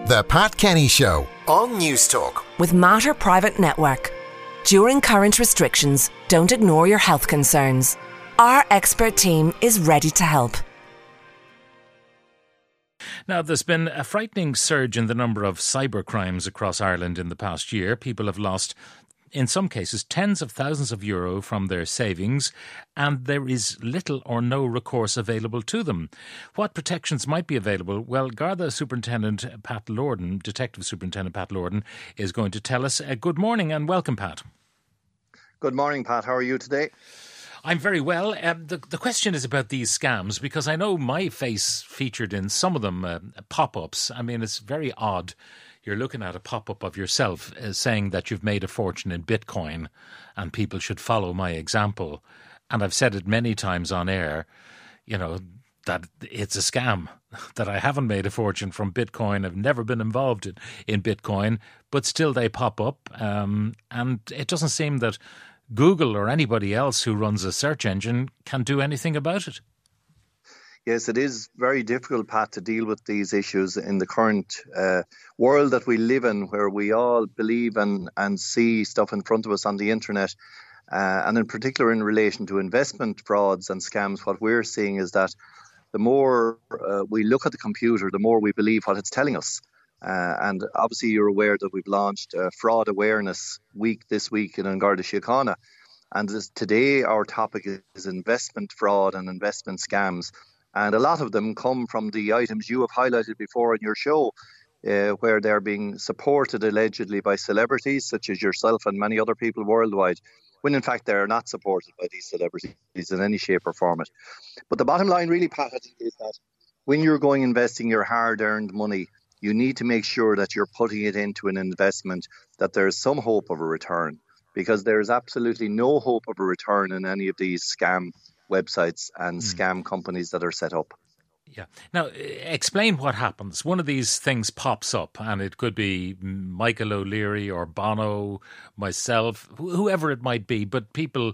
The Pat Kenny Show on News Talk. With Mater Private Network. During current restrictions, don't ignore your health concerns. Our expert team is ready to help. Now, there's been a frightening surge in the number of cybercrimes across Ireland in the past year. People have lost, in some cases, tens of thousands of euro from their savings, and there is little or no recourse available to them. What protections might be available? Well, Garda Superintendent Pat Lordan, Detective Superintendent Pat Lordan, is going to tell us. Good morning and welcome, Pat. Good morning, Pat. How are you today? I'm very well. The question is about these scams, because I know my face featured in some of them, pop-ups. I mean, it's very odd. You're looking at a pop-up of yourself saying that you've made a fortune in Bitcoin and people should follow my example. And I've said it many times on air, you know, that it's a scam, that I haven't made a fortune from Bitcoin. I've never been involved in Bitcoin, but still they pop up. And it doesn't seem that Google or anybody else who runs a search engine can do anything about it. Yes, it is very difficult, Pat, to deal with these issues in the current world that we live in, where we all believe and see stuff in front of us on the internet. And in particular, in relation to investment frauds and scams, what we're seeing is that the more we look at the computer, the more we believe what it's telling us. And obviously, you're aware that we've launched Fraud Awareness Week this week in Garda Síochána. And today, our topic is investment fraud and investment scams. And a lot of them come from the items you have highlighted before in your show, where they're being supported allegedly by celebrities such as yourself and many other people worldwide, when in fact they're not supported by these celebrities in any shape or format. But the bottom line really, Pat, I think, is that when you're going investing your hard-earned money, you need to make sure that you're putting it into an investment that there's some hope of a return, because there's absolutely no hope of a return in any of these scam websites and scam companies that are set up. Yeah. Now, explain what happens. One of these things pops up, and it could be Michael O'Leary or Bono, myself, whoever it might be, but people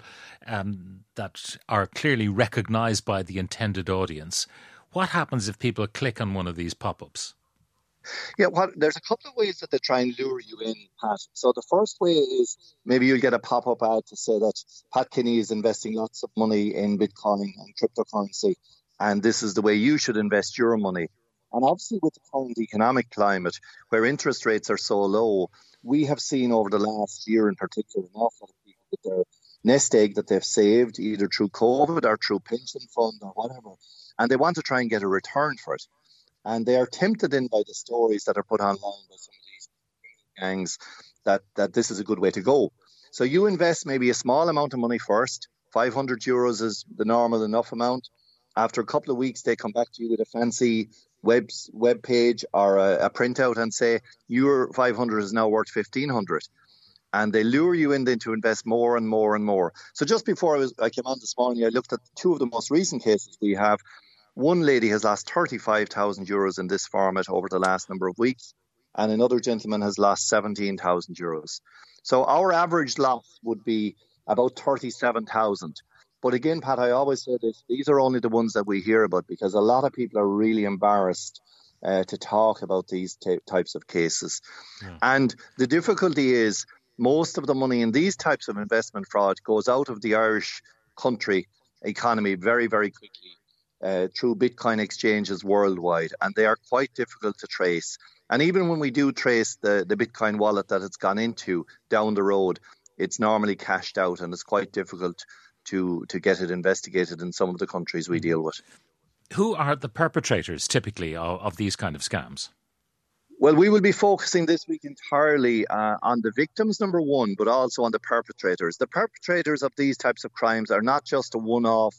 that are clearly recognised by the intended audience. What happens if people click on one of these pop-ups? Yeah, there's a couple of ways that they try and lure you in, Pat. So the first way is maybe you'll get a pop-up ad to say that Pat Kenny is investing lots of money in Bitcoin and cryptocurrency, and this is the way you should invest your money. And obviously with the current economic climate, where interest rates are so low, we have seen over the last year in particular an awful lot of people with their nest egg that they've saved either through COVID or through pension fund or whatever, and they want to try and get a return for it. And they are tempted in by the stories that are put online by some of these gangs that this is a good way to go. So you invest maybe a small amount of money first. 500 euros is the normal enough amount. After a couple of weeks, they come back to you with a fancy web page or a printout and say, your 500 is now worth 1,500. And they lure you in then to invest more and more and more. So just before I came on this morning, I looked at two of the most recent cases we have. One lady has lost 35,000 euros in this format over the last number of weeks, and another gentleman has lost 17,000 euros. So our average loss would be about 37,000. But again, Pat, I always say this, these are only the ones that we hear about, because a lot of people are really embarrassed to talk about these types of cases. Yeah. And the difficulty is most of the money in these types of investment fraud goes out of the Irish country economy very, very quickly. Through Bitcoin exchanges worldwide, and they are quite difficult to trace. And even when we do trace the Bitcoin wallet that it's gone into down the road, it's normally cashed out, and it's quite difficult to get it investigated in some of the countries we deal with. Who are the perpetrators typically of these kind of scams? Well, we will be focusing this week entirely on the victims, number one, but also on the perpetrators. The perpetrators of these types of crimes are not just a one-off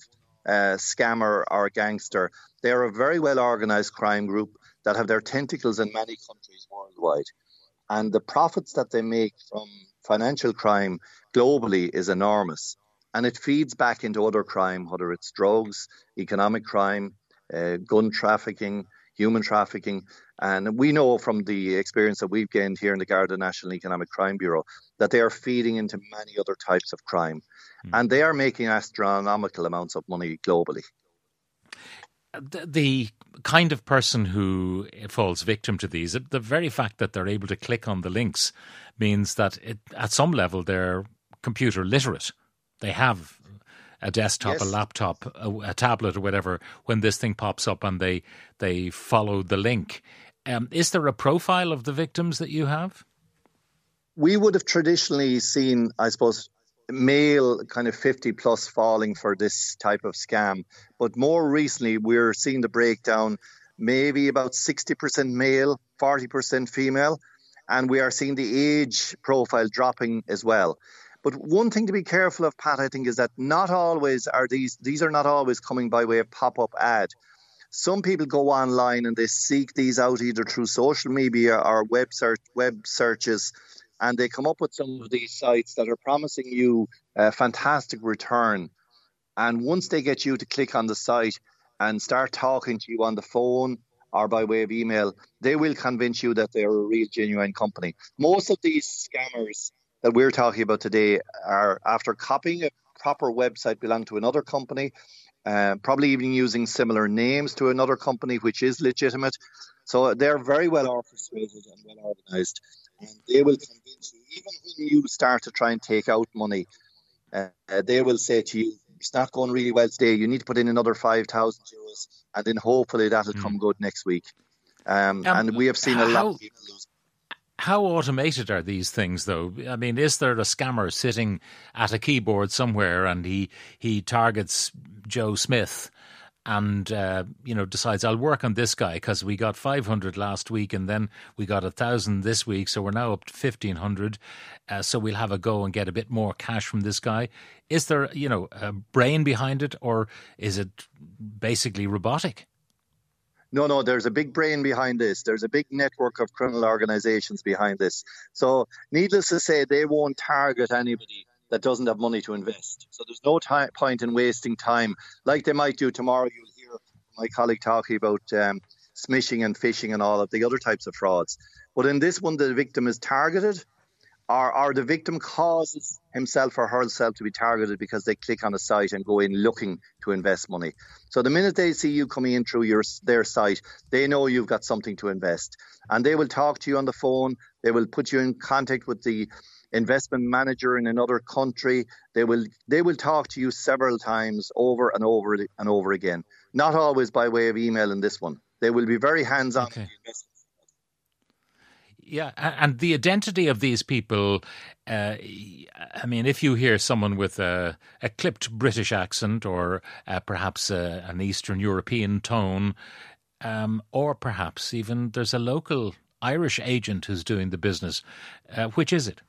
scammer or gangster. They are a very well organised crime group that have their tentacles in many countries worldwide. And the profits that they make from financial crime globally is enormous. And it feeds back into other crime, whether it's drugs, economic crime, gun trafficking, human trafficking. And we know from the experience that we've gained here in the Garda National Economic Crime Bureau that they are feeding into many other types of crime. And they are making astronomical amounts of money globally. the kind of person who falls victim to these, the very fact that they're able to click on the links means that at some level they're computer literate. They have a desktop, a laptop, a tablet or whatever when this thing pops up and they follow the link. Is there a profile of the victims that you have? We would have traditionally seen, I suppose, male kind of 50 plus falling for this type of scam. But more recently, we're seeing the breakdown, maybe about 60% male, 40% female. And we are seeing the age profile dropping as well. But one thing to be careful of, Pat, I think, is that not always are these are not always coming by way of pop-up ad. Some people go online and they seek these out either through social media or web searches, and they come up with some of these sites that are promising you a fantastic return. And once they get you to click on the site and start talking to you on the phone or by way of email, they will convince you that they're a real, genuine company. Most of these scammers that we're talking about today are, after copying a proper website belonging to another company, probably even using similar names to another company, which is legitimate. So they're very well orchestrated and well organized. And they will convince you, even when you start to try and take out money, they will say to you, it's not going really well today, you need to put in another €5,000, and then hopefully that'll come good next week. And we have seen a lot of people lose. How automated are these things, though? I mean, is there a scammer sitting at a keyboard somewhere and he targets Joe Smith and decides, I'll work on this guy because we got 500 last week and then we got 1,000 this week, so we're now up to 1,500. So we'll have a go and get a bit more cash from this guy. Is there, a brain behind it, or is it basically robotic? No, there's a big brain behind this. There's a big network of criminal organizations behind this. So needless to say, they won't target anybody that doesn't have money to invest. So there's no point in wasting time. Like they might do tomorrow, you'll hear my colleague talking about smishing and phishing and all of the other types of frauds. But in this one, the victim is targeted, or the victim causes himself or herself to be targeted because they click on a site and go in looking to invest money. So the minute they see you coming in through their site, they know you've got something to invest. And they will talk to you on the phone. They will put you in contact with the investment manager in another country. They will talk to you several times over and over and over again. Not always by way of email in this one. They will be very hands-on. Okay. Yeah, and the identity of these people, if you hear someone with a clipped British accent or perhaps an Eastern European tone, or perhaps even there's a local Irish agent who's doing the business, which is it?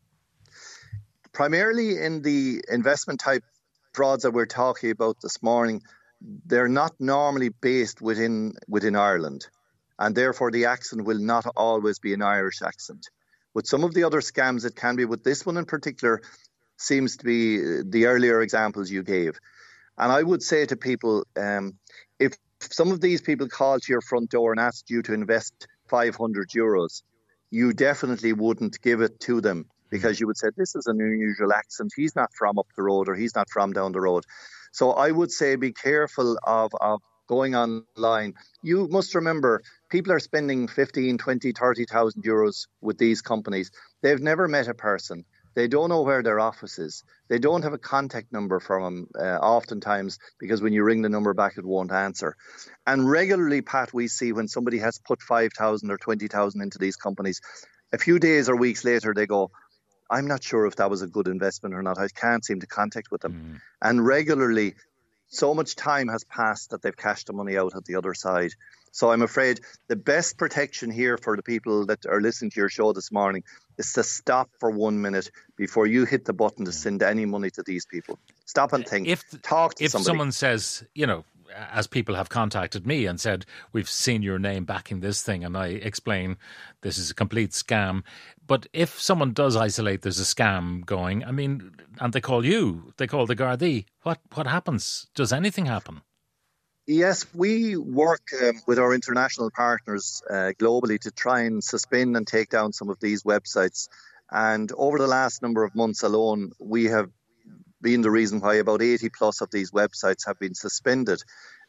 Primarily in the investment type frauds that we're talking about this morning, they're not normally based within Ireland. And therefore, the accent will not always be an Irish accent. With some of the other scams, it can be. With this one in particular, seems to be the earlier examples you gave. And I would say to people, if some of these people call to your front door and ask you to invest €500, you definitely wouldn't give it to them, because you would say, this is an unusual accent. He's not from up the road, or he's not from down the road. So I would say be careful of going online. You must remember, people are spending 15, 20, 30,000 euros with these companies. They've never met a person. They don't know where their office is. They don't have a contact number from them oftentimes, because when you ring the number back, it won't answer. And regularly, Pat, we see when somebody has put 5,000 or 20,000 into these companies, a few days or weeks later, they go, I'm not sure if that was a good investment or not. I can't seem to contact with them. And regularly, so much time has passed that they've cashed the money out at the other side. So I'm afraid the best protection here for the people that are listening to your show this morning is to stop for 1 minute before you hit the button to send any money to these people. Stop and think. Talk to somebody. If someone says, as people have contacted me and said, we've seen your name backing this thing, and I explain this is a complete scam. But if someone does isolate there's a scam going, and they call you, they call the Gardaí, what happens? Does anything happen? Yes, we work with our international partners globally to try and suspend and take down some of these websites. And over the last number of months alone, we have been the reason why about 80 plus of these websites have been suspended.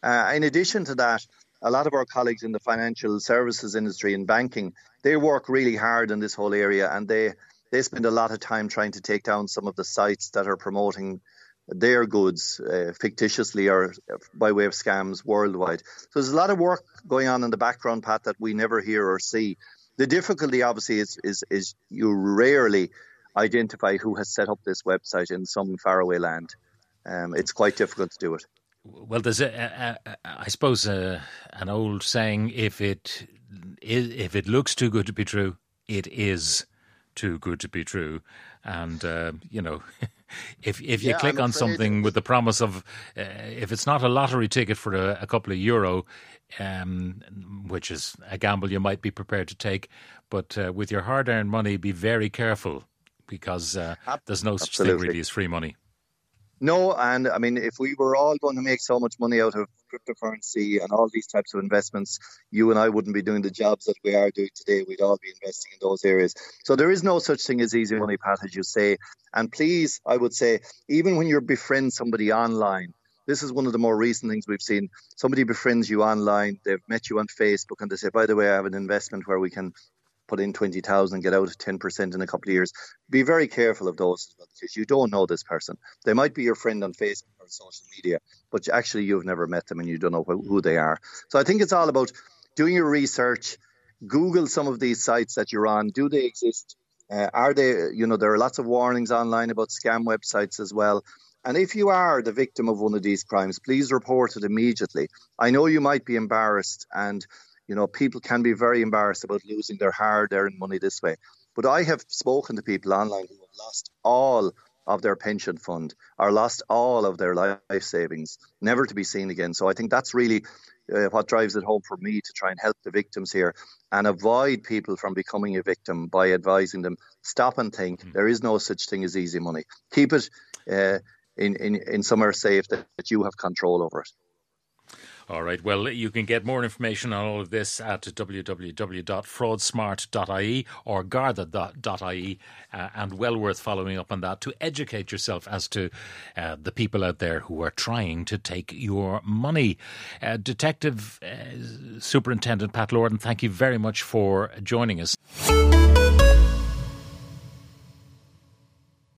In addition to that, a lot of our colleagues in the financial services industry and banking, they work really hard in this whole area, and they spend a lot of time trying to take down some of the sites that are promoting their goods fictitiously or by way of scams worldwide. So there's a lot of work going on in the background, Pat, that we never hear or see. The difficulty, obviously, is you rarely identify who has set up this website in some faraway land. It's quite difficult to do it. Well, there's I suppose an old saying: if it looks too good to be true, it is too good to be true. And if you click on something with the promise of, if it's not a lottery ticket for a couple of euro, which is a gamble you might be prepared to take, but with your hard-earned money, be very careful, because there's no such thing really as free money. No, and I mean, if we were all going to make so much money out of cryptocurrency and all these types of investments, you and I wouldn't be doing the jobs that we are doing today. We'd all be investing in those areas. So there is no such thing as easy money, Pat, as you say. And please, I would say, even when you befriend somebody online, this is one of the more recent things we've seen. Somebody befriends you online, they've met you on Facebook, and they say, by the way, I have an investment where we can put in 20,000 and get out 10% in a couple of years. Be very careful of those as well, because you don't know this person. They might be your friend on Facebook or social media, but actually you've never met them and you don't know who they are. So I think it's all about doing your research. Google some of these sites that you're on. Do they exist? Are they, there are lots of warnings online about scam websites as well. And if you are the victim of one of these crimes, please report it immediately. I know you might be embarrassed, and people can be very embarrassed about losing their hard-earned money this way. But I have spoken to people online who have lost all of their pension fund or lost all of their life savings, never to be seen again. So I think that's really what drives it home for me, to try and help the victims here and avoid people from becoming a victim by advising them, stop and think. There is no such thing as easy money. Keep it in somewhere safe that you have control over it. All right. Well, you can get more information on all of this at www.fraudsmart.ie or garda.ie, and well worth following up on that to educate yourself as to the people out there who are trying to take your money. Detective Superintendent Pat Lordan, thank you very much for joining us.